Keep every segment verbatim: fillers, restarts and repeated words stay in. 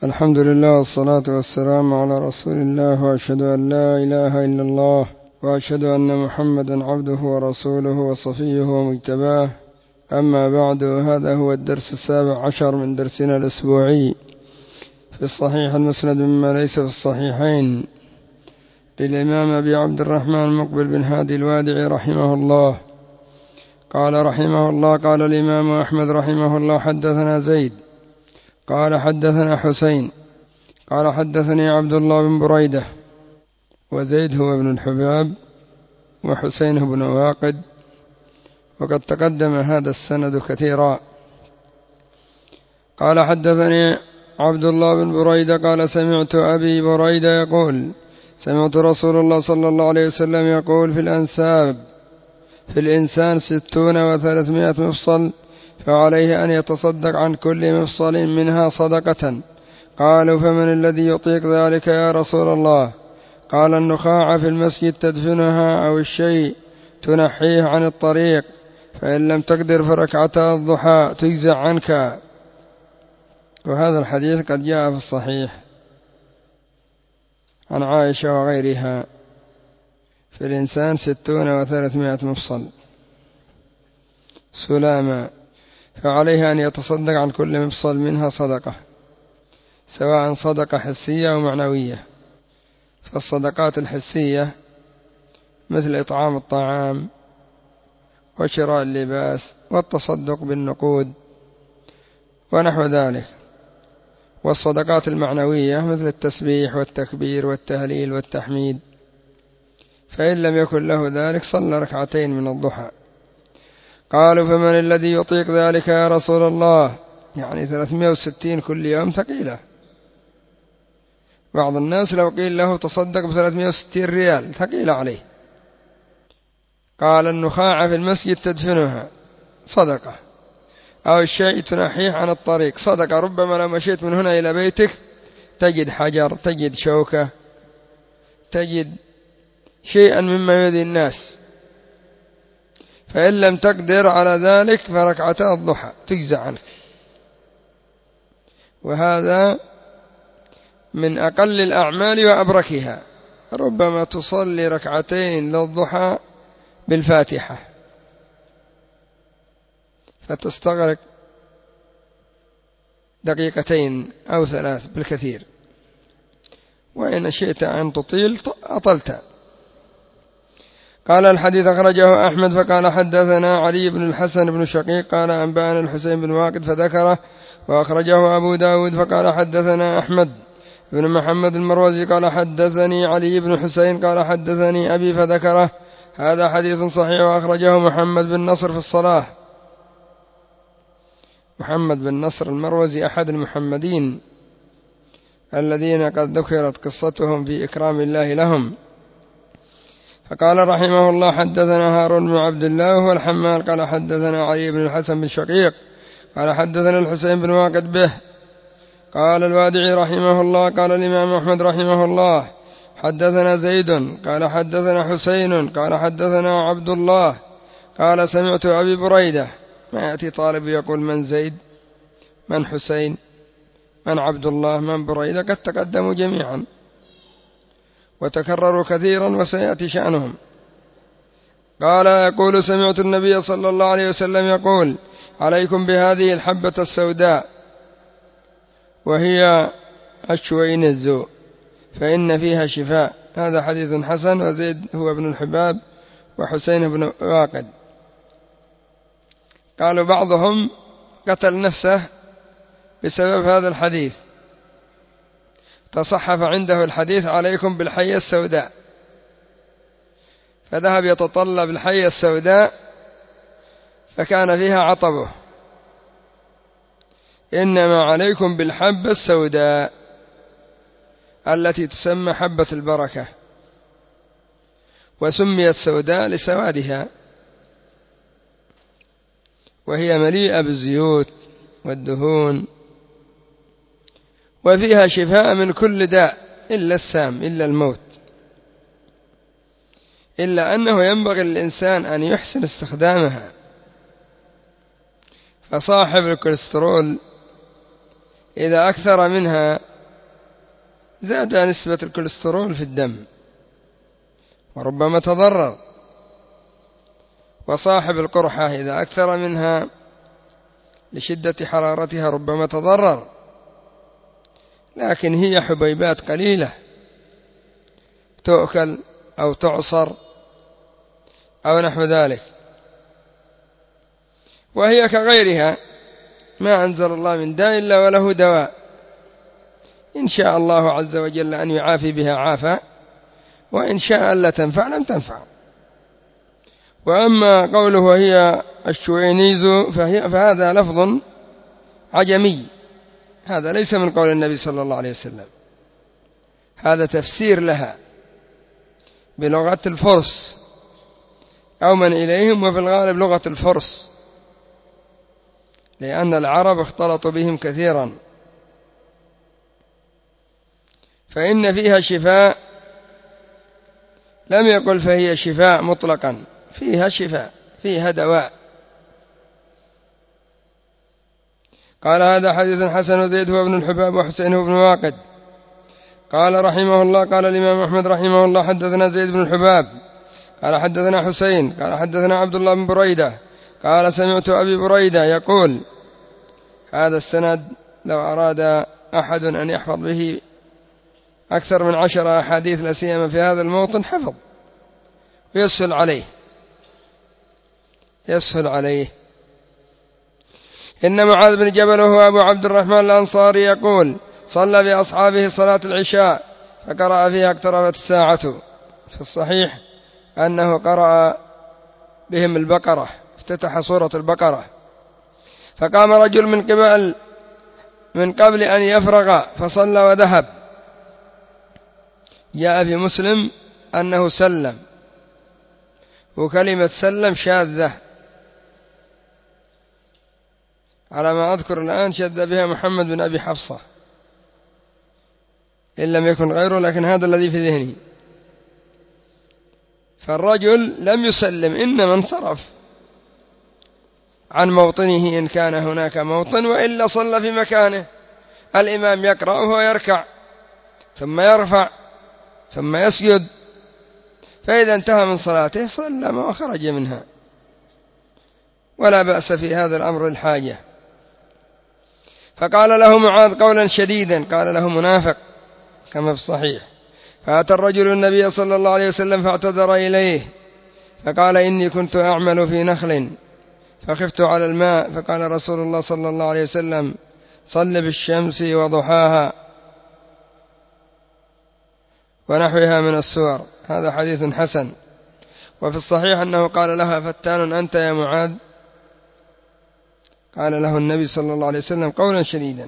الحمد لله والصلاة والسلام على رسول الله، وأشهد أن لا إله إلا الله، وأشهد أن محمدا عبده ورسوله وصفيه ومجتباه. أما بعد، هذا هو الدرس السابع عشر من درسنا الأسبوعي في الصحيح المسند مما ليس في الصحيحين للإمام أبي عبد الرحمن مقبل بن هادي الوادعي رحمه الله. قال رحمه الله: قال الإمام أحمد رحمه الله: حدثنا زيد قال حدثنا حسين قال حدثني عبد الله بن بريدة. وزيد هو ابن الحباب وحسين بن واقد، وقد تقدم هذا السند كثيرا. قال حدثني عبد الله بن بريدة قال سمعت أبي بريدة يقول: سمعت رسول الله صلى الله عليه وسلم يقول: في الأنساب في الإنسان ستون وثلاثمائة مفصل، فعليه أن يتصدق عن كل مفصل منها صدقة. قالوا: فمن الذي يطيق ذلك يا رسول الله؟ قال: النخاع في المسجد تدفنها، أو الشيء تنحيه عن الطريق، فإن لم تقدر فركعتا الضحى تجزع عنك. وهذا الحديث قد جاء في الصحيح عن عائشة وغيرها: في الإنسان ستون وثلاثمائة مفصل سلاما، فعليه أن يتصدق عن كل مفصل منها صدقة، سواء صدقة حسية أو معنوية. فالصدقات الحسية مثل إطعام الطعام وشراء اللباس والتصدق بالنقود ونحو ذلك. والصدقات المعنوية مثل التسبيح والتكبير والتهليل والتحميد. فإن لم يكن له ذلك صلى ركعتين من الضحى. قالوا: فمن الذي يطيق ذلك يا رسول الله؟ يعني ثلاثمائة وستين كل يوم ثقيلة. بعض الناس لو قيل له تصدق بثلاثمائة وستين ريال ثقيلة عليه. قال: النخاع في المسجد تدفنها صدقة، أو الشيء تنحيه عن الطريق صدقة. ربما لو مشيت من هنا إلى بيتك تجد حجر، تجد شوكة، تجد شيئا مما يؤذي الناس، فإن لم تقدر على ذلك فركعتا الضحى تجزع عنك. وهذا من أقل الأعمال وأبركها. ربما تصلي ركعتين للضحى بالفاتحة فتستغرق دقيقتين أو ثلاث بالكثير، وإن شئت أن تطيل أطلت. قال: الحديث أخرجه أحمد فقال حدثنا علي بن الحسن بن شقيق قال أنبأنا الحسين بن واقد فذكره. وأخرجه أبو داود فقال حدثنا أحمد بن محمد المروزي قال حدثني علي بن حسين قال حدثني أبي فذكره. هذا حديث صحيح. وأخرجه محمد بن نصر في الصلاة. محمد بن نصر المروزي أحد المحمدين الذين قد ذكرت قصتهم في إكرام الله لهم. فقال رحمه الله: حدثنا هارون بن عبد الله وهو الحمال قال حدثنا علي بن الحسن بن شقيق قال حدثنا الحسين بن واقد به. قال الوادعي رحمه الله: قال الإمام أحمد رحمه الله: حدثنا زيد قال حدثنا حسين قال حدثنا عبد الله قال سمعت أبي بريدة. ما يأتي طالب يقول من زيد من حسين من عبد الله من بريدة، قد تقدموا جميعا وتكرروا كثيرا وسيأتي شأنهم. قال يقول: سمعت النبي صلى الله عليه وسلم يقول: عليكم بهذه الحبة السوداء، وهي الشوينز، فإن فيها شفاء. هذا حديث حسن. وزيد هو ابن الحباب وحسين بن واقد. قالوا بعضهم قتل نفسه بسبب هذا الحديث، تصحف عنده الحديث عليكم بالحية السوداء، فذهب يتطلب الحية السوداء فكان فيها عطبه. إنما عليكم بالحبة السوداء التي تسمى حبة البركة، وسميت سوداء لسوادها، وهي مليئة بالزيوت والدهون، وفيها شفاء من كل داء إلا السام إلا الموت. إلا أنه ينبغي للإنسان أن يحسن استخدامها. فصاحب الكوليسترول إذا أكثر منها زاد نسبة الكوليسترول في الدم وربما تضرر، وصاحب القرحة إذا أكثر منها لشدة حرارتها ربما تضرر، لكن هي حبيبات قليلة تؤكل أو تعصر أو نحو ذلك، وهي كغيرها ما أنزل الله من داء إلا وله دواء، إن شاء الله عز وجل أن يعافي بها عافى، وإن شاء ألا تنفع لم تنفع. وأما قوله هي الشوينيز فهي فهذا لفظ عجمي، هذا ليس من قول النبي صلى الله عليه وسلم، هذا تفسير لها بلغة الفرس أو من إليهم، وفي الغالب لغة الفرس، لأن العرب اختلطوا بهم كثيرا. فإن فيها شفاء، لم يقل فهي شفاء مطلقا، فيها شفاء، فيها دواء. قال هذا حديث حسن، وزيد هو ابن الحباب وحسين هو ابن واقد. قال رحمه الله، قال الإمام أحمد رحمه الله حدثنا زيد بن الحباب قال حدثنا حسين قال حدثنا عبد الله بن بريدة قال سمعت أبي بريدة يقول. هذا السند لو أراد أحد أن يحفظ به أكثر من عشر أحاديث لا سيما في هذا الموطن حفظ، ويسهل عليه يسهل عليه إن معاذ بن جبل وهو أبو عبد الرحمن الأنصاري يقول صلى بأصحابه صلاة العشاء فقرأ فيها اقتربت الساعة. في الصحيح أنه قرأ بهم البقرة، افتتح سورة البقرة، فقام رجل من قبل من قبل أن يفرغ فصلى وذهب. جاء في مسلم أنه سلم، وكلمة سلم شاذة على ما أذكر الآن، شذ بها محمد بن أبي حفصة إن لم يكن غيره، لكن هذا الذي في ذهني. فالرجل لم يسلم، إنما انصرف عن موطنه إن كان هناك موطن، وإلا صلى في مكانه، الإمام يقرأ وهو يركع ثم يرفع ثم يسجد، فإذا انتهى من صلاته سلم وخرج منها، ولا بأس في هذا الأمر الحاجة. فقال له معاذ قولا شديدا، قال له منافق كما في الصحيح. فأتى الرجل النبي صلى الله عليه وسلم فاعتذر إليه فقال إني كنت أعمل في نخل فخفت على الماء، فقال رسول الله صلى الله عليه وسلم صل بالشمس وضحاها ونحوها من السور. هذا حديث حسن. وفي الصحيح أنه قال لها فتان أنت يا معاذ، قال له النبي صلى الله عليه وسلم قولا شديدا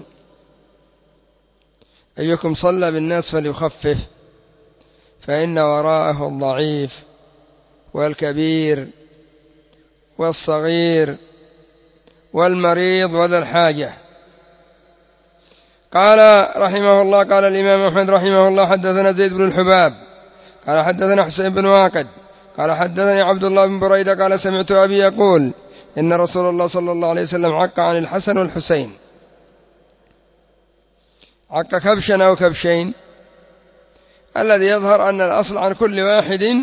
أيكم صلى بالناس فليخفف، فإن وراءه الضعيف والكبير والصغير والمريض وذا الحاجة. قال رحمه الله، قال الإمام أحمد رحمه الله حدثنا زيد بن الحباب قال حدثنا حسين بن واقد قال حدثني عبد الله بن بريدة قال سمعت أبي يقول إن رسول الله صلى الله عليه وسلم عق عن الحسن والحسين. عق كبشا أو كبشين، الذي يظهر أن الأصل عن كل واحد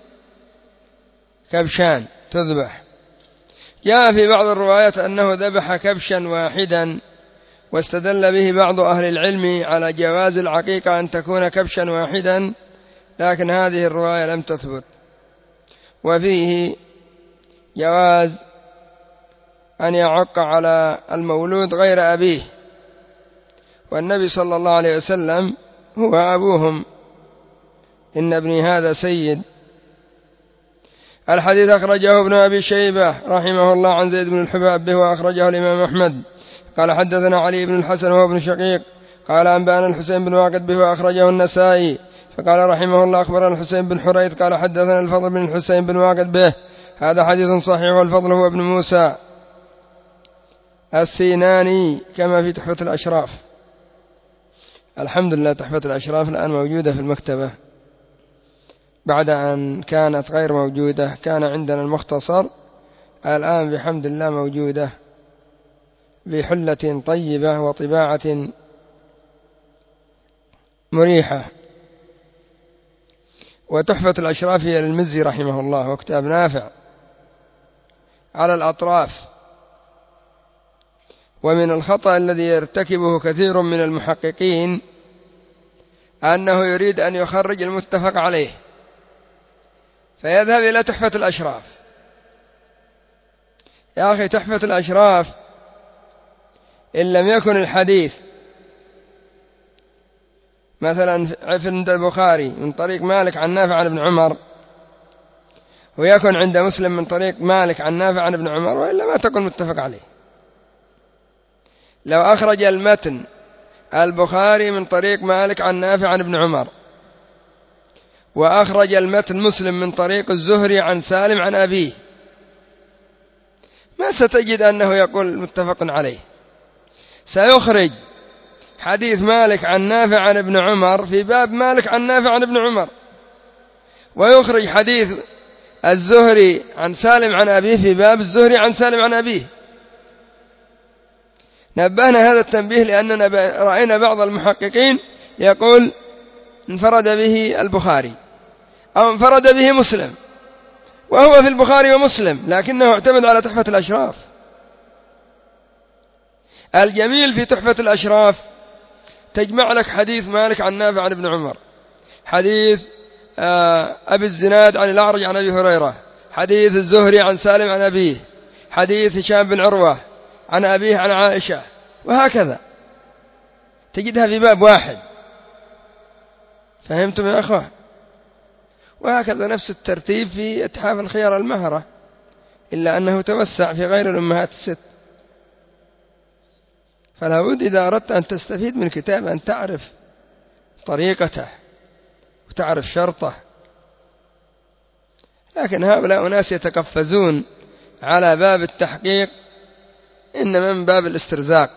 كبشان تذبح. جاء في بعض الروايات أنه ذبح كبشا واحدا، واستدل به بعض أهل العلم على جواز العقيقة أن تكون كبشا واحدا، لكن هذه الرواية لم تثبت. وفيه جواز أن يعق على المولود غير أبيه، والنبي صلى الله عليه وسلم هو أبوهم، إن ابني هذا سيد. الحديث أخرجه ابن أبي شيبة رحمه الله عن زيد بن الحباب به، وأخرجه الإمام أحمد قال حدثنا علي بن الحسن وهو ابن شقيق قال أنبأنا الحسين بن واقد به، وأخرجه النسائي. فقال رحمه الله أخبرنا الحسين بن حريث قال حدثنا الفضل بن الحسين بن واقد به. هذا حديث صحيح، والفضل هو ابن موسى السيناني كما في تحفة الأشراف. الحمد لله تحفة الأشراف الآن موجودة في المكتبة بعد أن كانت غير موجودة. كان عندنا المختصر، الآن بحمد الله موجودة بحلة طيبة وطباعة مريحة. وتحفة الأشراف هي للمزي رحمه الله، وكتاب نافع على الأطراف. ومن الخطأ الذي يرتكبه كثير من المحققين أنه يريد أن يخرج المتفق عليه فيذهب إلى تحفة الأشراف. يا أخي تحفة الأشراف إن لم يكن الحديث مثلا عند البخاري من طريق مالك عن نافع عن ابن عمر، ويكن عند مسلم من طريق مالك عن نافع عن ابن عمر، وإلا ما تكون متفق عليه. لو أخرج المتن البخاري من طريق مالك عن نافع عن ابن عمر، وأخرج المتن مسلم من طريق الزهري عن سالم عن أبيه، ما ستجد أنه يقول متفق عليه. سيخرج حديث مالك عن نافع عن ابن عمر في باب مالك عن نافع عن ابن عمر، ويخرج حديث الزهري عن سالم عن أبيه في باب الزهري عن سالم عن أبيه. نبهنا هذا التنبيه لأننا رأينا بعض المحققين يقول انفرد به البخاري أو انفرد به مسلم، وهو في البخاري ومسلم، لكنه اعتمد على تحفة الأشراف. الجميل في تحفة الأشراف تجمع لك حديث مالك عن نافع عن ابن عمر، حديث أبي الزناد عن الأعرج عن أبي هريرة، حديث الزهري عن سالم عن أبيه، حديث هشام بن عروة عن أبيه عن عائشة، وهكذا تجدها في باب واحد. فهمتم يا أخوة؟ وهكذا نفس الترتيب في إتحاف الخيار المهرة، إلا أنه توسع في غير الأمهات الست. فلا بد إذا أردت أن تستفيد من كتاب أن تعرف طريقته وتعرف شرطه. لكن هؤلاء ناس يتقفزون على باب التحقيق إنما من باب الاسترزاق،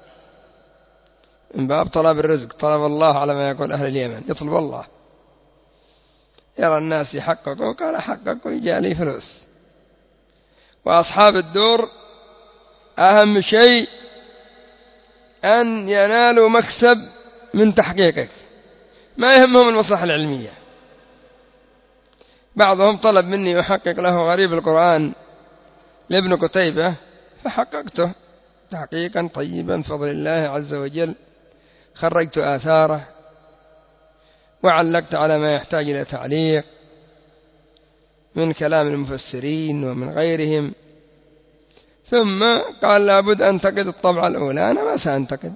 من باب طلب الرزق، طلب الله على ما يقول أهل اليمن، يطلب الله. يرى الناس يحققوا، قال حققوا يجي لي فلوس. وأصحاب الدور أهم شيء أن ينالوا مكسب من تحقيقك، ما يهمهم المصلحة العلمية. بعضهم طلب مني أحقق له غريب القرآن لابن قتيبة، فحققته تحقيقا طيبا بفضل الله عز وجل، خرجت آثاره وعلقت على ما يحتاج إلى تعليق من كلام المفسرين ومن غيرهم. ثم قال لابد أن أنتقد الطبعة الأولى. أنا ما سأنتقد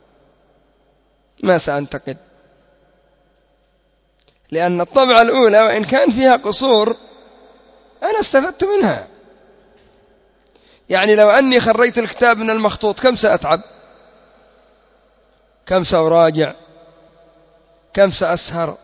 ما سأنتقد لأن الطبعة الأولى وإن كان فيها قصور أنا استفدت منها. يعني لو أني خرجت الكتاب من المخطوط كم سأتعب، كم سأراجع، كم سأسهر.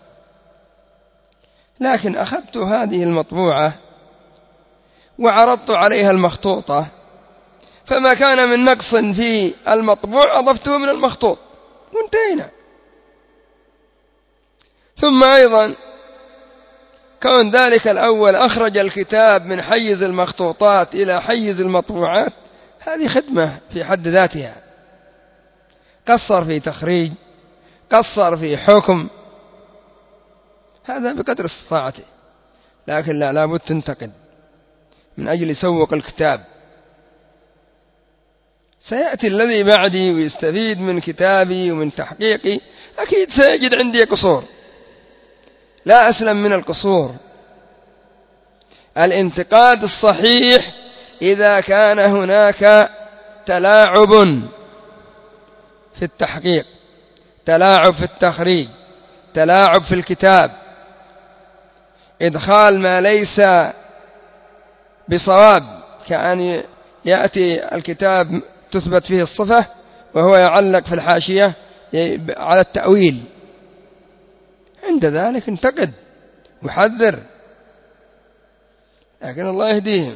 لكن أخذت هذه المطبوعة وعرضت عليها المخطوطة، فما كان من نقص في المطبوع أضفته من المخطوط وانتهينا. ثم أيضا كون ذلك الأول أخرج الكتاب من حيز المخطوطات إلى حيز المطبوعات، هذه خدمة في حد ذاتها. قصر في تخريج، قصر في حكم، هذا بقدر استطاعته. لكن لا لابد تنتقد من أجل يسوق الكتاب. سيأتي الذي بعدي ويستفيد من كتابي ومن تحقيقي، أكيد سيجد عندي قصور، لا أسلم من القصور. الانتقاد الصحيح إذا كان هناك تلاعب في التحقيق، تلاعب في التخريج، تلاعب في الكتاب، إدخال ما ليس بصواب، كأن يأتي الكتاب تثبت فيه الصفة وهو يعلق في الحاشية على التأويل. عند ذلك انتقد وحذر، لكن الله يهديهم.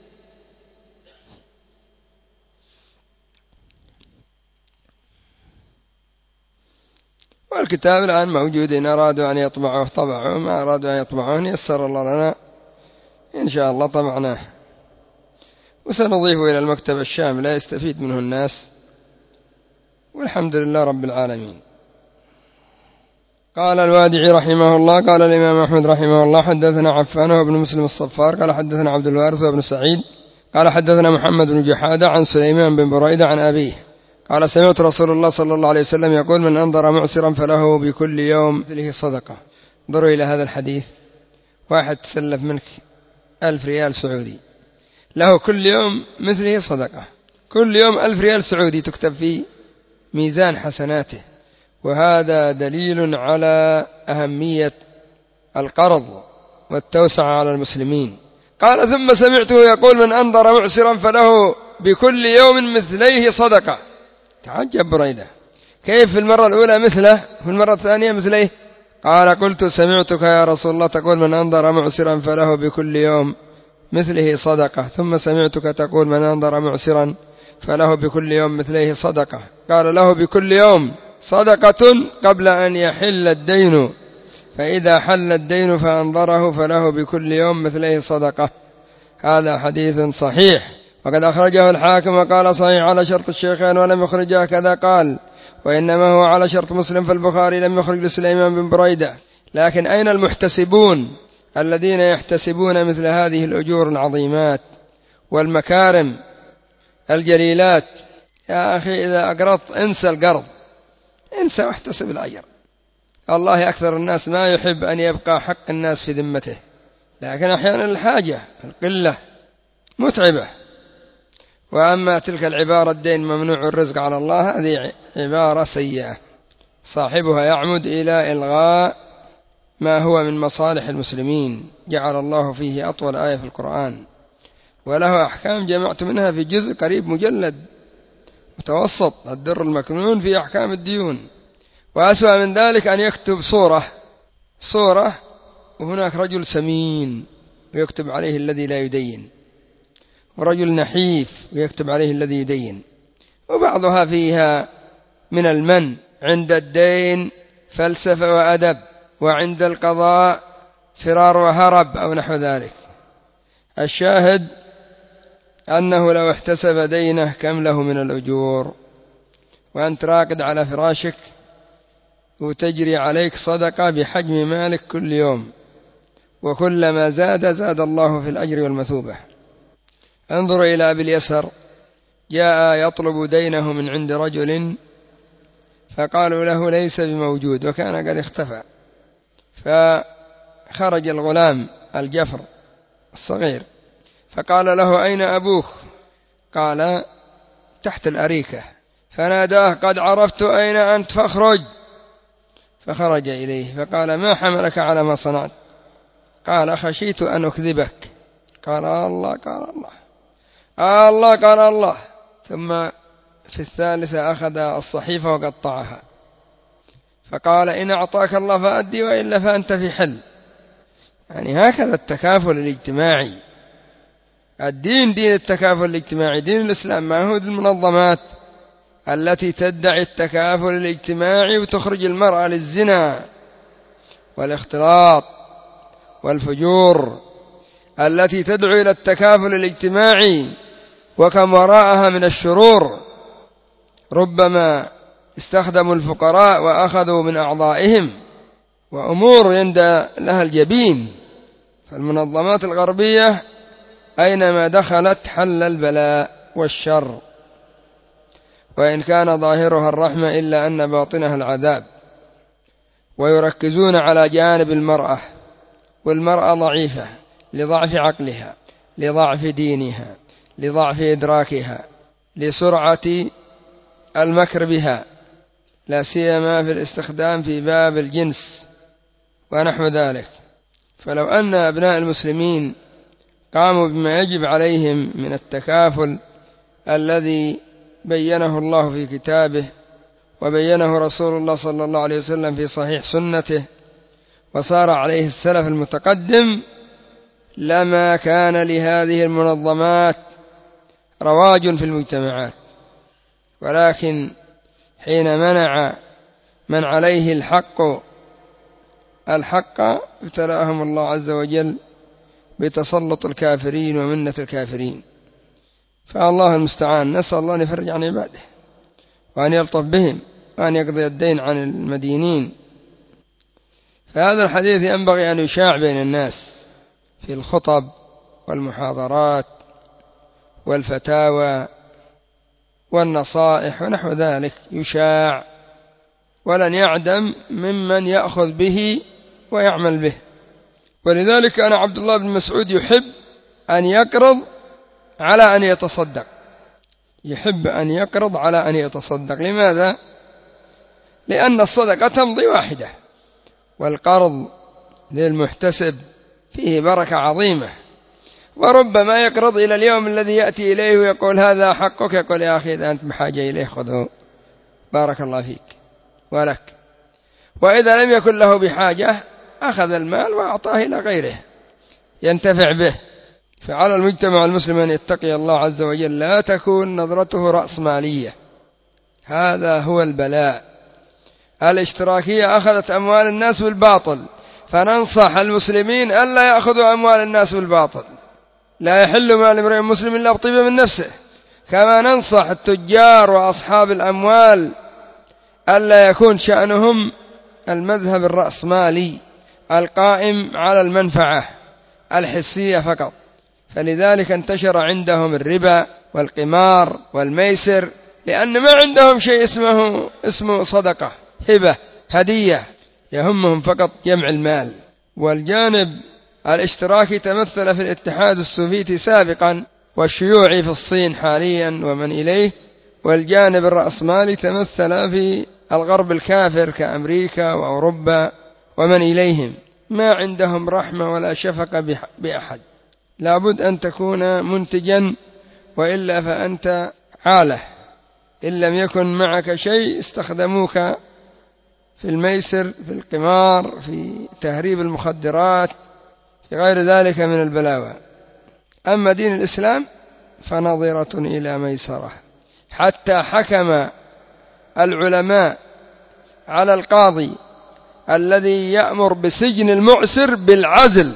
والكتاب الآن موجود، إن أرادوا أن يطبعوه طبعوه، ما أرادوا أن يطبعوه يسر الله لنا إن شاء الله طبعناه، وسنضيفه إلى المكتبة الشاملة يستفيد منه الناس، والحمد لله رب العالمين. قال الوادعي رحمه الله قال الإمام أحمد رحمه الله حدثنا عفان وابن مسلم الصفار قال حدثنا عبد الوارث وابن سعيد قال حدثنا محمد بن جحادة عن سليمان بن بريدة عن أبيه قال سمعت رسول الله صلى الله عليه وسلم يقول من أنظر معسرا فله بكل يوم مثله صدقة. انظروا إلى هذا الحديث، واحد تسلف منك ألف ريال سعودي له كل يوم مثله صدقة، كل يوم ألف ريال سعودي تكتب في ميزان حسناته، وهذا دليل على أهمية القرض والتوسعة على المسلمين. قال ثم سمعته يقول من أنظر معسرا فله بكل يوم مثليه صدقة. تعجب بريدة، كيف في المرة الأولى مثله في المرة الثانية مثليه؟ قال قلت سمعتك يا رسول الله تقول من أنظر معسرا فله بكل يوم مثله صدقة، ثم سمعتك تقول من أنظر معسرا فله بكل يوم مثليه صدقة. قال له بكل يوم صدقة قبل أن يحل الدين، فإذا حل الدين فأنظره فله بكل يوم مثليه صدقة. هذا حديث صحيح، وقد أخرجه الحاكم وقال صحيح على شرط الشيخين ولم يخرجه كذا قال، وإنما هو على شرط مسلم، فالبخاري لم يخرج لسليمان بن بريدة. لكن أين المحتسبون الذين يحتسبون مثل هذه الأجور العظيمات والمكارم الجليلات؟ يا أخي إذا أقرضت انسى القرض، انسى واحتسب الأجر. الله أكثر الناس ما يحب أن يبقى حق الناس في ذمته، لكن أحيانا الحاجة القلة متعبة. وأما تلك العبارة الدين ممنوع الرزق على الله، هذه عبارة سيئة صاحبها يعمد إلى إلغاء ما هو من مصالح المسلمين، جعل الله فيه أطول آية في القرآن، وله أحكام جمعت منها في جزء قريب مجلد متوسط، الدر المكنون في أحكام الديون. وأسوأ من ذلك أن يكتب صورة صورة وهناك رجل سمين ويكتب عليه الذي لا يدين، ورجل نحيف ويكتب عليه الذي يدين، وبعضها فيها من المن عند الدين فلسفة وأدب، وعند القضاء فرار وهرب أو نحو ذلك. الشاهد أنه لو احتسب دينه كم له من الأجور، وأنت راقد على فراشك وتجري عليك صدقة بحجم مالك كل يوم، وكلما زاد زاد الله في الأجر والمثوبة. انظر إلى أبي اليسر، جاء يطلب دينه من عند رجل فقالوا له ليس بموجود وكان قد اختفى، فخرج الغلام الجفر الصغير فقال له أين أبوك؟ قال تحت الأريكة، فناداه قد عرفت أين أنت فاخرج. فخرج إليه فقال ما حملك على ما صنعت؟ قال خشيت أن أكذبك. قال الله قال الله قال الله قال الله. ثم في الثالثة أخذ الصحيفة وقطعها فقال إن أعطاك الله فأدي وإلا فأنت في حل. يعني هكذا التكافل الاجتماعي، الدين دين التكافل الاجتماعي، دين الإسلام ما هو المنظمات التي تدعي التكافل الاجتماعي وتخرج المرأة للزنا والاختلاط والفجور، التي تدعو إلى التكافل الاجتماعي وكم وراءها من الشرور. ربما استخدموا الفقراء وأخذوا من أعضائهم وأمور يندى لها الجبين. فالمنظمات الغربية أينما دخلت حل البلاء والشر، وإن كان ظاهرها الرحمة إلا أن باطنها العذاب. ويركزون على جانب المرأة، والمرأة ضعيفة لضعف عقلها، لضعف دينها، لضعف إدراكها، لسرعة المكر بها، لا سيما في الاستخدام في باب الجنس ونحو ذلك. فلو أن أبناء المسلمين قاموا بما يجب عليهم من التكافل الذي بينه الله في كتابه وبينه رسول الله صلى الله عليه وسلم في صحيح سنته وصار عليه السلف المتقدم، لما كان لهذه المنظمات رواج في المجتمعات. ولكن حين منع من عليه الحق الحق ابتلاهم الله عز وجل بتسلط الكافرين ومنة الكافرين. فالله المستعان، نسأل الله أن يفرج عن عباده وأن يلطف بهم وأن يقضي الدين عن المدينين. فهذا الحديث ينبغي أن يشاع بين الناس في الخطب والمحاضرات والفتاوى والنصائح ونحو ذلك، يشاع ولن يعدم ممن يأخذ به ويعمل به. ولذلك كان عبد الله بن مسعود يحب أن يقرض على أن يتصدق، يحب أن يقرض على أن يتصدق. لماذا؟ لأن الصدقة تمضي واحدة، والقرض للمحتسب فيه بركة عظيمة. وربما يقرض إلى اليوم الذي يأتي إليه ويقول هذا حقك، يقول يا أخي إذا أنت بحاجة إليه خذه، بارك الله فيك ولك. وإذا لم يكن له بحاجة أخذ المال وأعطاه إلى غيره ينتفع به. فعلى المجتمع المسلم أن يتقي الله عز وجل، لا تكون نظرته رأسمالية، هذا هو البلاء. الاشتراكية أخذت أموال الناس بالباطل، فننصح المسلمين ألا يأخذوا أموال الناس بالباطل. لا يحل مال امرئ مسلم إلا بطيبة من نفسه. كما ننصح التجار وأصحاب الأموال ألا يكون شأنهم المذهب الرأسمالي القائم على المنفعة الحسية فقط. فلذلك انتشر عندهم الربا والقمار والميسر، لأن ما عندهم شيء اسمه اسمه صدقة، هبة، هدية، يهمهم فقط جمع المال. والجانب الاشتراكي تمثل في الاتحاد السوفيتي سابقا والشيوعي في الصين حاليا ومن إليه، والجانب الرأسمالي تمثل في الغرب الكافر كأمريكا وأوروبا ومن إليهم. ما عندهم رحمة ولا شفقة بأحد. لابد أن تكون منتجا، وإلا فأنت عالة. إن لم يكن معك شيء استخدموك في الميسر، في القمار، في تهريب المخدرات، في غير ذلك من البلاوى. أما دين الإسلام فنظرة إلى ميسرة، حتى حكم العلماء على القاضي الذي يأمر بسجن المعسر بالعزل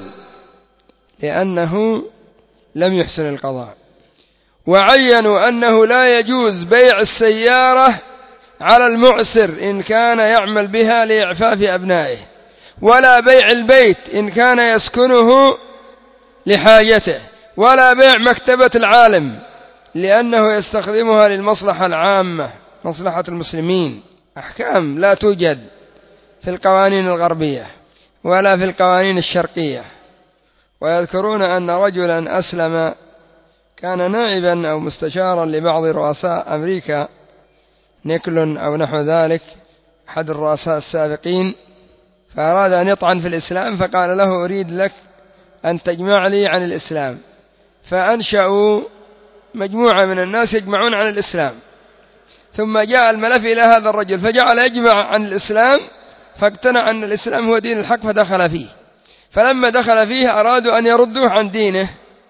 لأنه لم يحسن القضاء، وعينوا أنه لا يجوز بيع السيارة على المعسر إن كان يعمل بها لإعفاف أبنائه، ولا بيع البيت إن كان يسكنه لحاجته، ولا بيع مكتبة العالم لأنه يستخدمها للمصلحة العامة، مصلحة المسلمين. أحكام لا توجد في القوانين الغربية ولا في القوانين الشرقية. ويذكرون أن رجلا أسلم كان نائبا أو مستشارا لبعض رؤساء أمريكا، نيكلون أو نحو ذلك، أحد الرؤساء السابقين، فأراد أن يطعن في الإسلام، فقال له أريد لك أن تجمع لي عن الإسلام. فأنشأوا مجموعة من الناس يجمعون عن الإسلام، ثم جاء الملف إلى هذا الرجل فجعل يجمع عن الإسلام، فاقتنع أن الإسلام هو دين الحق فدخل فيه. فلما دخل فيه أرادوا أن يردوه عن دينه،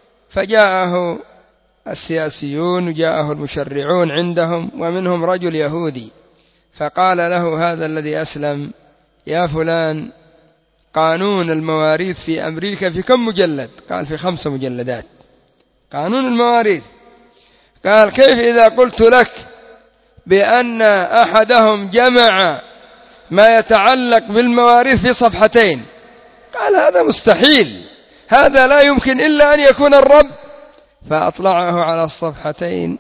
فجاءه السياسيون وجاءه المشرعون عندهم، ومنهم رجل يهودي، فقال له هذا الذي أسلم: يا فلان، قانون المواريث في أمريكا في كم مجلد؟ قال في خمس مجلدات قانون المواريث. قال كيف إذا قلت لك بأن أحدهم جمع ما يتعلق بالمواريث في صفحتين؟ قال هذا مستحيل، هذا لا يمكن إلا أن يكون الرب. فأطلعه على الصفحتين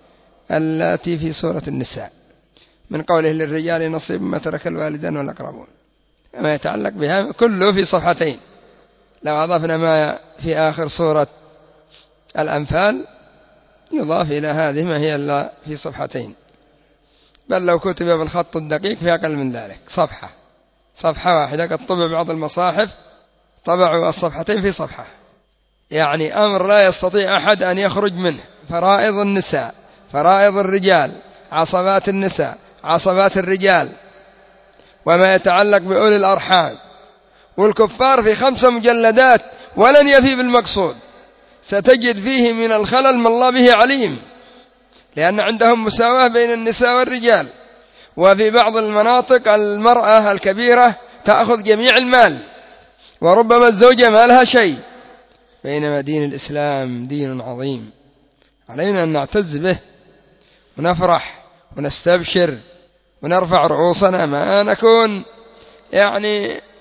التي في سورة النساء من قوله للرجال نصيب ما ترك الوالدان والأقربون، ما يتعلق بها كله في صفحتين. لو أضفنا ما في آخر سورة الأنفال يضاف إلى هذه ما هي إلا في صفحتين، بل لو كتب بالخط الدقيق في أقل من ذلك، صفحة صفحة واحدة. قد طبع بعض المصاحف طبعوا الصفحتين في صفحة، يعني أمر لا يستطيع أحد أن يخرج منه. فرائض النساء، فرائض الرجال، عصبات النساء، عصبات الرجال، وما يتعلق بأولي الأرحام، والكفار في خمس مجلدات ولن يفي بالمقصود. ستجد فيه من الخلل ما الله به عليم، لأن عندهم مساواة بين النساء والرجال، وفي بعض المناطق المرأة الكبيرة تأخذ جميع المال، وربما الزوجة ما لها شيء. بينما دين الإسلام دين عظيم، علينا أن نعتز به ونفرح ونستبشر ونرفع رؤوسنا، ما نكون يعني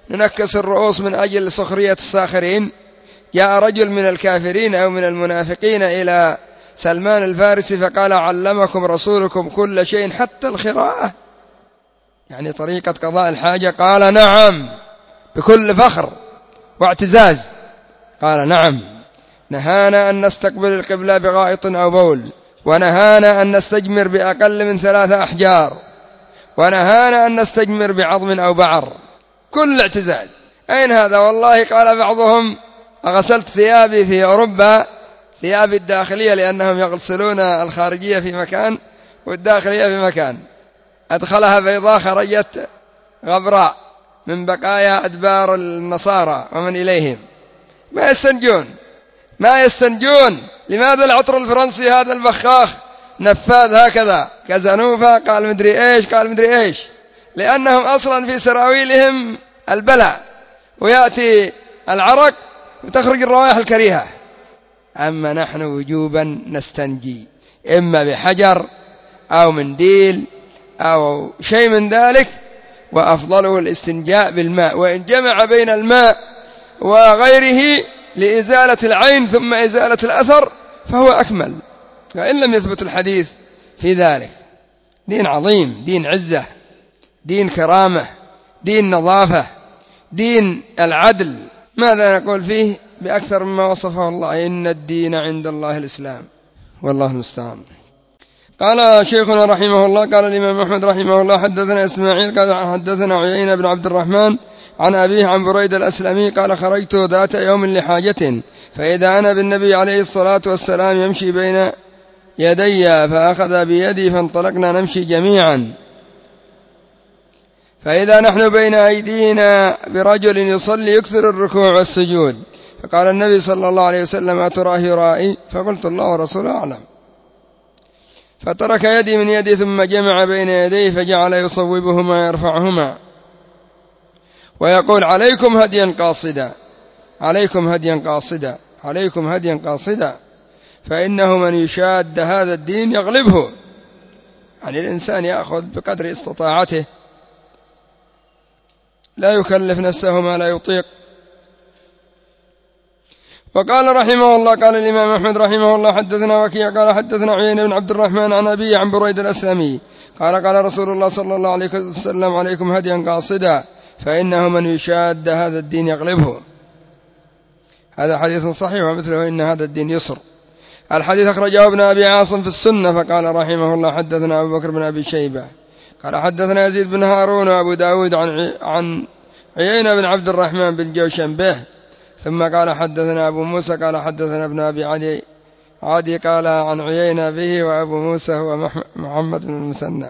ننكس الرؤوس من أجل سخرية الساخرين. جاء رجل من الكافرين أو من المنافقين إلى سلمان الفارسي فقال: علمكم رسولكم كل شيء حتى الخراءة، يعني طريقة قضاء الحاجة؟ قال: نعم، بكل فخر واعتزاز. قال: نعم، نهانا أن نستقبل القبلة بغائط أو بول، ونهانا أن نستجمر بأقل من ثلاثة أحجار، ونهانا أن نستجمر بعظم أو بعر. كل اعتزاز. أين هذا؟ والله قال بعضهم: أغسلت ثيابي في أوروبا، ثيابي الداخلية، لأنهم يغسلون الخارجية في مكان والداخلية في مكان، أدخلها بيضاء خرجت غبراء من بقايا أدبار النصارى ومن إليهم. ما يستنجون، ما يستنجون. لماذا العطر الفرنسي هذا البخاخ نفاذ هكذا كزنوفة؟ قال مدري إيش، قال مدري إيش. لأنهم أصلا في سراويلهم البلع، ويأتي العرق وتخرج الروائح الكريهة. أما نحن وجوبا نستنجي إما بحجر أو منديل أو شيء من ذلك، وأفضله الاستنجاء بالماء، وإن جمع بين الماء وغيره لإزالة العين ثم إزالة الأثر فهو أكمل، فإن لم يثبت الحديث في ذلك. دين عظيم، دين عزة، دين كرامة، دين نظافة، دين العدل. ماذا نقول فيه بأكثر مما وصفه الله؟ إن الدين عند الله الإسلام، والله المستعان. قال شيخنا رحمه الله: قال الإمام أحمد رحمه الله: حدثنا إسماعيل قال حدثنا عيينة بن عبد الرحمن عن أبيه عن بريد الأسلمي قال: خرجت ذات يوم لحاجة، فإذا أنا بالنبي عليه الصلاة والسلام يمشي بين يدي، فأخذ بيدي فانطلقنا نمشي جميعا، فإذا نحن بين أيدينا برجل يصلي يكثر الركوع والسجود، فقال النبي صلى الله عليه وسلم: أتراه يرائي؟ فقلت: الله ورسوله أعلم. فترك يدي من يدي ثم جمع بين يديه فجعل يصوبهما يرفعهما ويقول: عليكم هديا قاصدا، عليكم هديا قاصدا، عليكم هديا قاصدا، فإنه من يشاد هذا الدين يغلبه. يعني الإنسان يأخذ بقدر استطاعته، لا يكلف نفسه ما لا يطيق. وقال رحمه الله: قال الإمام أحمد رحمه الله: حدثنا وكيع قال حدثنا عيينة بن عبد الرحمن عن أبي عن بريد الأسلمي قال: قال رسول الله صلى الله عليه وسلم: عليكم هديا قاصدا، فإنه من يشاد هذا الدين يغلبه. هذا حديث صحيح، ومثله إن هذا الدين يسر. الحديث أخرجه ابن أبي عاصم في السنة. فقال رحمه الله: حدثنا أبو بكر بن أبي شيبة قال حدثنا يزيد بن هارون وأبو داود عن عن عيينة بن عبد الرحمن بن جوشن به، ثم قال حدثنا أبو موسى قال حدثنا ابن أبي عدي عادي قال عن عيينة به، وأبو موسى هو محمد بن المثنى.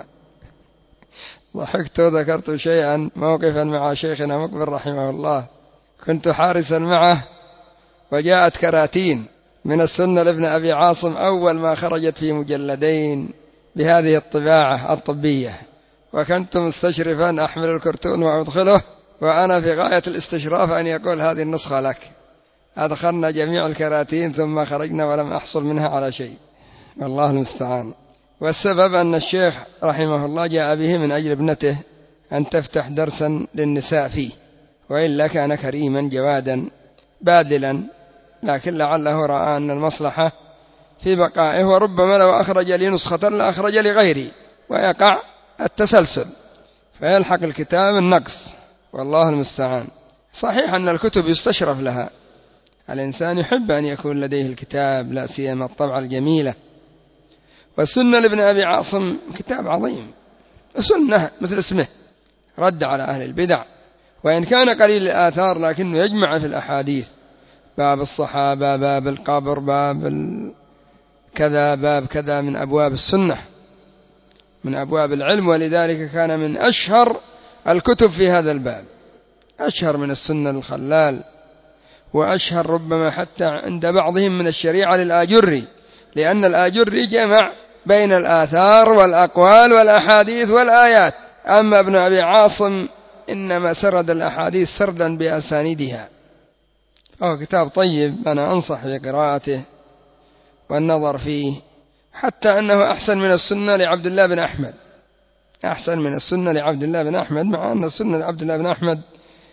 ضحكت وذكرت شيئا موقفا مع شيخنا مقبل رحمه الله، كنت حارسا معه، وجاءت كراتين من السنة لابن أبي عاصم أول ما خرجت في مجلدين بهذه الطباعة الطبية، وكنت مستشرفا أحمل الكرتون وأدخله، وأنا في غاية الاستشراف أن يقول: هذه النسخة لك. أدخلنا جميع الكراتين ثم خرجنا ولم أحصل منها على شيء، والله المستعان. والسبب أن الشيخ رحمه الله جاء به من أجل ابنته أن تفتح درسا للنساء فيه، وإلا كان كريما جوادا باذلا، لكن لعله رأى أن المصلحة في بقائه، وربما لو أخرج لي نسخة لأخرج لغيري، ويقع التسلسل فيلحق الكتاب النقص، والله المستعان. صحيح أن الكتب يستشرف لها، الإنسان يحب أن يكون لديه الكتاب، لا سيما الطبعة الجميلة. والسنة لابن أبي عاصم كتاب عظيم، سنة مثل اسمه، رد على أهل البدع، وإن كان قليل الآثار لكنه يجمع في الأحاديث، باب الصحابة، باب القبر، باب كذا، باب كذا، من أبواب السنة، من أبواب العلم، ولذلك كان من أشهر الكتب في هذا الباب، أشهر من السنة الخلال، وأشهر ربما حتى عند بعضهم من الشريعة للآجري، لأن الآجري جمع بين الآثار والأقوال والأحاديث والآيات. أما ابن أبي عاصم إنما سرد الأحاديث سردا بأسانيدها، فهو كتاب طيب، أنا أنصح بقراءته والنظر فيه، حتى أنه أحسن من السنة لعبد الله بن أحمد، أحسن من السنة لعبد الله بن أحمد، مع أن السنة لعبد الله بن أحمد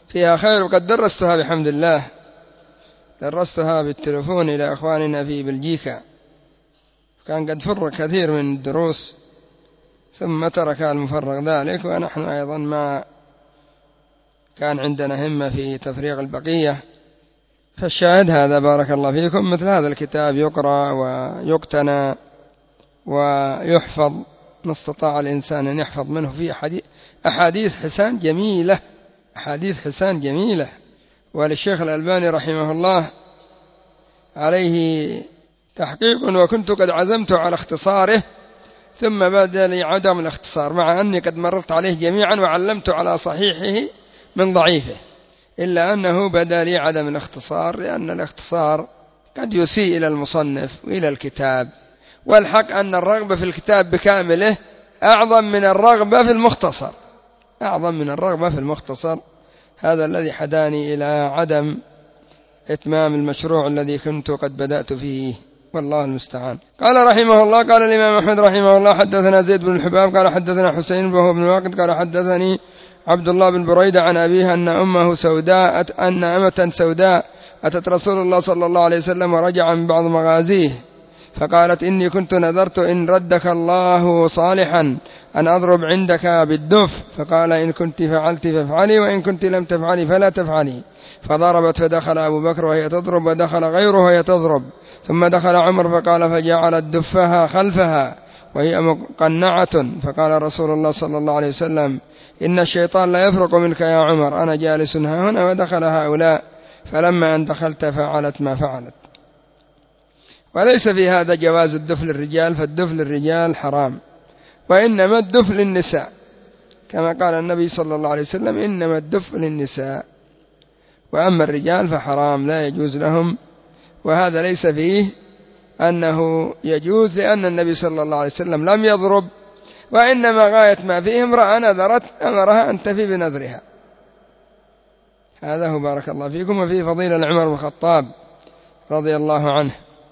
فيها خير، وقد درستها بحمد الله، درستها بالتلفون إلى أخواننا في بلجيكا، كان قد فر كثير من الدروس ثم ترك المفرغ ذلك، ونحن أيضا ما كان عندنا همة في تفريغ البقية. فالشاهد هذا بارك الله فيكم، مثل هذا الكتاب يقرأ ويقتنى ويحفظ، ما استطاع الإنسان أن يحفظ منه فيه أحاديث حسان جميلة، أحاديث حسان جميلة. وللشيخ الألباني رحمه الله عليه تحقيق، وكنت قد عزمت على اختصاره ثم بدا لي عدم الاختصار، مع أني قد مررت عليه جميعا وعلمت على صحيحه من ضعيفه، إلا أنه بدا لي عدم الاختصار، لأن الاختصار قد يسيء إلى المصنف وإلى الكتاب، والحق أن الرغبة في الكتاب بكامله أعظم من الرغبة في المختصر، أعظم من الرغبة في المختصر. هذا الذي حداني إلى عدم إتمام المشروع الذي كنت قد بدأت فيه، والله المستعان. قال رحمه الله: قال الإمام أحمد رحمه الله: حدثنا زيد بن الحباب قال حدثنا حسين وهو بن واقد قال حدثني عبد الله بن بريدة عن أبيه أن أمه سوداء أن أمة سوداء أتت رسول الله صلى الله عليه وسلم ورجع من بعض مغازيه، فقالت: إني كنت نذرت إن ردك الله صالحا أن أضرب عندك بالدف، فقال: إن كنت فعلت فافعلي، وإن كنت لم تفعلي فلا تفعلي. فضربت، فدخل أبو بكر وهي تضرب، ودخل غيره وهي تضرب، ثم دخل عمر فقال: فجعلت دفها خلفها وهي مقنعة، فقال رسول الله صلى الله عليه وسلم: إن الشيطان لا يفرق منك يا عمر، أنا جالس ها هنا ودخل هؤلاء، فلما أن دخلت فعلت ما فعلت. وليس في هذا جواز الدف للرجال، فالدف للرجال حرام، وإنما الدف للنساء، كما قال النبي صلى الله عليه وسلم: إنما الدف للنساء، وأما الرجال فحرام لا يجوز لهم. وهذا ليس فيه أنه يجوز، لأن النبي صلى الله عليه وسلم لم يضرب، وإنما غاية ما فيه امرأة نذرت أمرها أن تفي بنذرها. هذا هو بارك الله فيكم. وفيه فضيلة عمر بن الخطاب رضي الله عنه،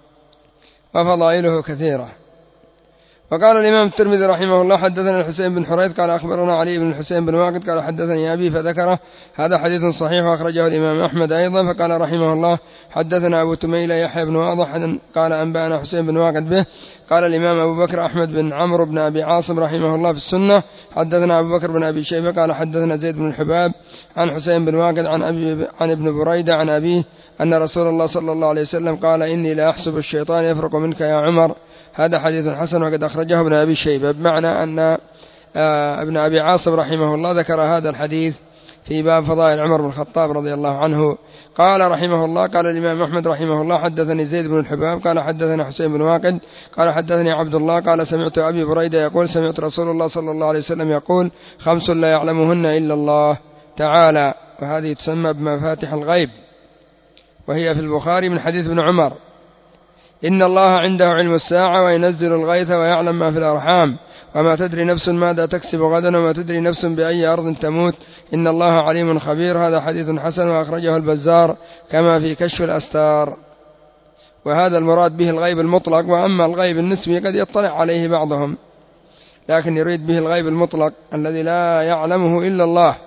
وفضائله كثيرة. وقال الإمام الترمذي رحمه الله: حدثنا الحسين بن حريث قال أخبرنا علي بن الحسين بن واقد قال حدثني أبي، فذكره. هذا حديث صحيح، وأخرجه الإمام أحمد أيضا. فقال رحمه الله: حدثنا أبو تميلة يحيى بن واضح قال أنبأنا حسين بن واقد به. قال الإمام أبو بكر أحمد بن عمرو بن أبي عاصم رحمه الله في السنة: حدثنا أبو بكر بن أبي شيبة قال حدثنا زيد بن الحباب عن حسين بن واقد عن, أبي عن ابن بريدة عن أبيه أن رسول الله صلى الله عليه وسلم قال: إني لا أحسب الشيطان يفرق منك يا عمر. هذا حديث حسن، وقد أخرجه ابن أبي شيبة، بمعنى أن ابن أبي عاصم رحمه الله ذكر هذا الحديث في باب فضائل عمر بن الخطاب رضي الله عنه. قال رحمه الله: قال الإمام أحمد رحمه الله: حدثني زيد بن الحباب قال حدثنا حسين بن واقد قال حدثني عبد الله قال سمعت أبي بريدة يقول: سمعت رسول الله صلى الله عليه وسلم يقول: خمس لا يعلمهن إلا الله تعالى. وهذه تسمى بمفاتح الغيب، وهي في البخاري من حديث ابن عمر: إن الله عنده علم الساعة وينزل الغيث ويعلم ما في الأرحام، وما تدري نفس ماذا تكسب غدا، وما تدري نفس بأي أرض تموت، إن الله عليم خبير. هذا حديث حسن، وأخرجه البزار كما في كشف الأستار. وهذا المراد به الغيب المطلق، وأما الغيب النسبي قد يطلع عليه بعضهم، لكن يريد به الغيب المطلق الذي لا يعلمه إلا الله.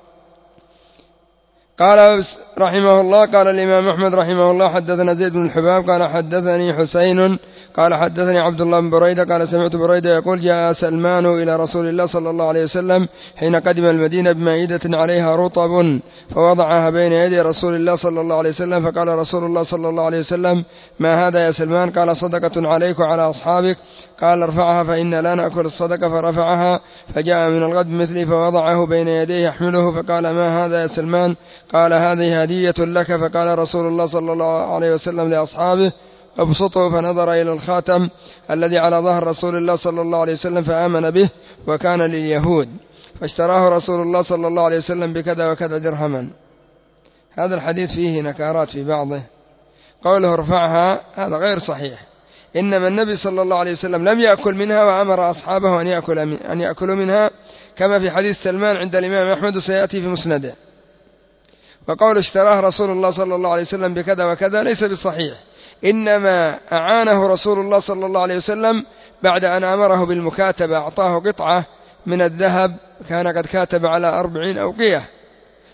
قال رحمه الله: قال الإمام أحمد رحمه الله: حدثنا زيد بن الحباب قال حدثني حسين قال حدثني عبد الله بن بريدة قال سمعت بريدة يقول: جاء سلمان إلى رسول الله صلى الله عليه وسلم حين قدم المدينة بمائدة عليها رطب، فوضعها بين يدي رسول الله صلى الله عليه وسلم، فقال رسول الله صلى الله عليه وسلم: ما هذا يا سلمان؟ قال: صدقة عليك وعلى أصحابك. قال: ارفعها فإن لا نأكل الصدقة. فرفعها، فجاء من الغد مثلي فوضعه بين يديه يحمله، فقال: ما هذا يا سلمان؟ قال: هذه هدية لك. فقال رسول الله صلى الله عليه وسلم لأصحابه: ابسطوا. فنظر إلى الخاتم الذي على ظهر رسول الله صلى الله عليه وسلم فآمن به، وكان لليهود، فاشتراه رسول الله صلى الله عليه وسلم بكذا وكذا درهما. هذا الحديث فيه نكارات في بعضه. قوله ارفعها هذا غير صحيح، إنما النبي صلى الله عليه وسلم لم يأكل منها، وأمر أصحابه أن يأكل أن يأكلوا منها، كما في حديث سلمان عند الإمام أحمد سيأتي في مسنده. وقول اشتراه رسول الله صلى الله عليه وسلم بكذا وكذا ليس بصحيح، إنما أعانه رسول الله صلى الله عليه وسلم بعد أن أمره بالمكاتبة، أعطاه قطعة من الذهب، كان قد كاتب على أربعين أوقية،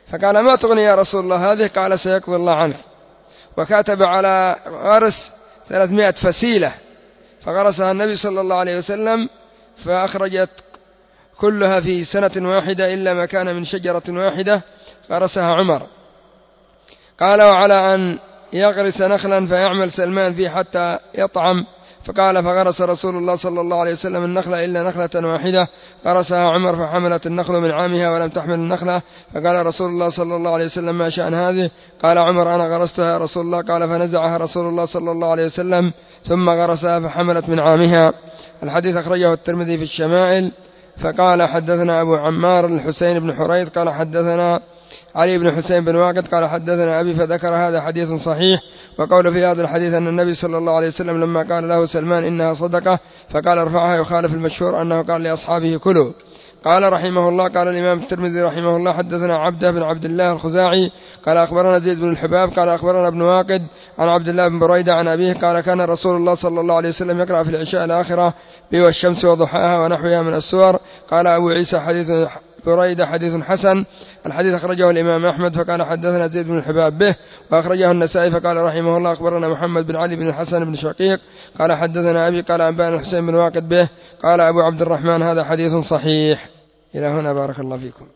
فقال ما تغني يا رسول الله هذه؟ قال سيقضي الله عنك. وكاتب على غرس ثلاثمائة فسيلة فغرسها النبي صلى الله عليه وسلم فأخرجت كلها في سنة واحدة إلا ما كان من شجرة واحدة غرسها عمر. قال وعلى أن يغرس نخلا فيعمل سلمان فيه حتى يطعم. فقال فغرس رسول الله صلى الله عليه وسلم النخلة إلا نخلة واحدة غرسها عمر فحملت النخل من عامها ولم تحمل النخلة. فقال رسول الله صلى الله عليه وسلم ما شأن هذه؟ قال عمر أنا غرستها يا رسول الله. قال فنزعها رسول الله صلى الله عليه وسلم ثم غرسها فحملت من عامها. الحديث أخرجه الترمذي في الشمائل. فقال حدثنا أبو عمار الحسين بن حريث قال حدثنا علي بن حسين بن واقد قال حدثنا أبي فذكر هذا حديث صحيح. وقول في هذا الحديث أن النبي صلى الله عليه وسلم لما قال له سلمان إنها صدقة فقال ارفعها يخالف المشهور أنه قال لأصحابه كلوا. قال رحمه الله قال الإمام الترمذي رحمه الله حدثنا عبده بن عبد الله الخزاعي قال أخبرنا زيد بن الحباب قال أخبرنا ابن واقد عن عبد الله بن بريدة عن أبيه قال كان رسول الله صلى الله عليه وسلم يقرأ في العشاء الآخرة والشمس وضحاها ونحوها من السور. قال أبو عيسى حديث بريدة حديث حسن. الحديث أخرجه الإمام أحمد فقال حدثنا زيد بن الحباب به. وأخرجه النسائي فقال رحمه الله أخبرنا محمد بن علي بن الحسن بن شقيق قال حدثنا أبي قال أنبأنا الحسين بن واقد به. قال أبو عبد الرحمن هذا حديث صحيح. إلى هنا بارك الله فيكم.